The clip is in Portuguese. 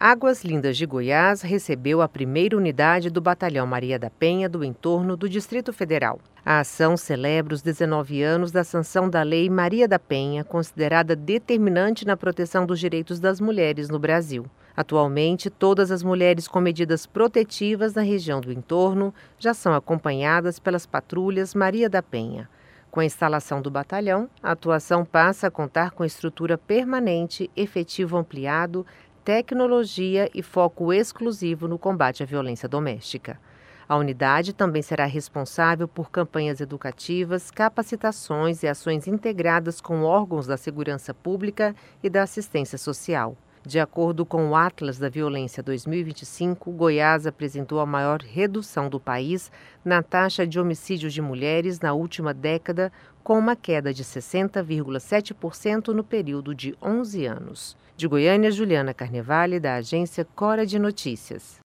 Águas Lindas de Goiás recebeu a primeira unidade do Batalhão Maria da Penha do entorno do Distrito Federal. A ação celebra os 19 anos da sanção da Lei Maria da Penha, considerada determinante na proteção dos direitos das mulheres no Brasil. Atualmente, todas as mulheres com medidas protetivas na região do entorno já são acompanhadas pelas patrulhas Maria da Penha. Com a instalação do batalhão, a atuação passa a contar com estrutura permanente, efetivo ampliado, tecnologia e foco exclusivo no combate à violência doméstica. A unidade também será responsável por campanhas educativas, capacitações e ações integradas com órgãos da segurança pública e da assistência social. De acordo com o Atlas da Violência 2025, Goiás apresentou a maior redução do país na taxa de homicídios de mulheres na última década, com uma queda de 60,7% no período de 11 anos. De Goiânia, Juliana Carnevale, da agência Cora de Notícias.